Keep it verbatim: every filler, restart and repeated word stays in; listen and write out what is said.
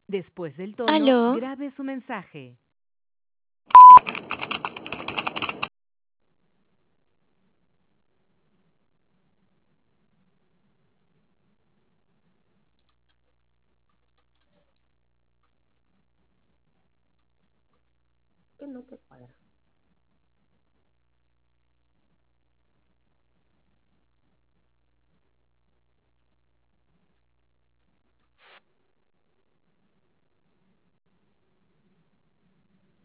Después del tono, Aló, grabe su mensaje. Que no te cuadra.